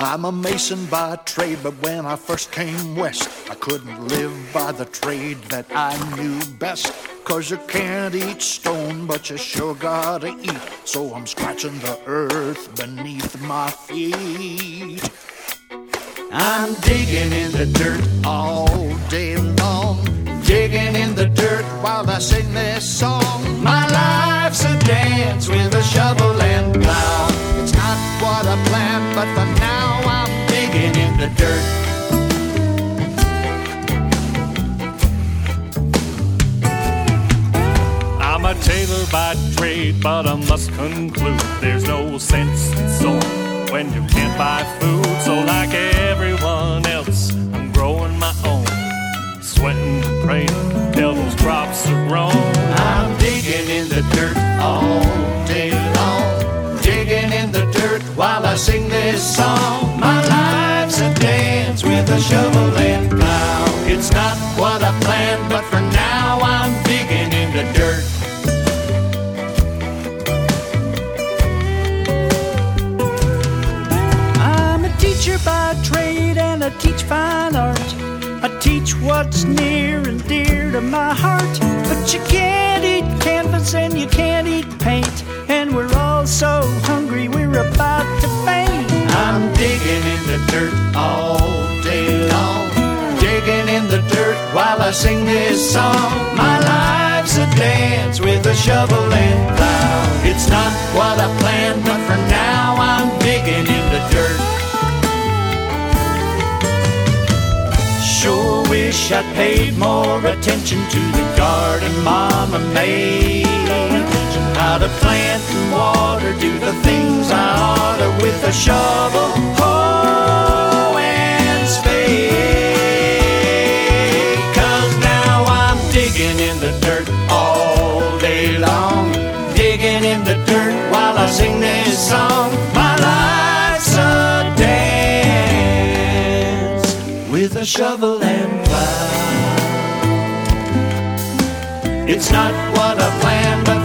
I'm a mason by trade, but when I first came west, I couldn't live by the trade that I knew best. 'Cause you can't eat stone, but you sure gotta eat. So I'm scratching the earth beneath my feet. I'm digging in the dirt all day long, digging in the dirt while I sing this song. My life's a dance with a shovel and plow. It's not what I planned, but for now I'm digging in the dirt. I'm a tailor by trade, but I must conclude there's no sense in sewing when you can't buy food. So like everyone else, I'm growing my own, sweating and praying till those crops are grown. I'm digging in the dirt all day long, digging in the dirt while I sing this song. My life's a dance with a shovel and plow. It's not what I planned, but for now I'm digging in the dirt. I'm a teacher by trade and I teach fine art. I teach what's near and dear to my heart. But you can't eat canvas and you can't eat paint, and we're all so hungry we're about to faint. I'm digging in the dirt all day long, digging in the dirt while I sing this song. My life's a dance with a shovel and plow. It's not what I planned, but for now I'm digging in the dirt. Sure wish I'd paid more attention to the garden Mama made. How to plant and water, do the things I oughta with a shovel, hoe and spade. 'Cause now I'm digging in the dirt all day long, digging in the dirt while I sing this song. My life's a dance with a shovel and plow. It's not what I planned, but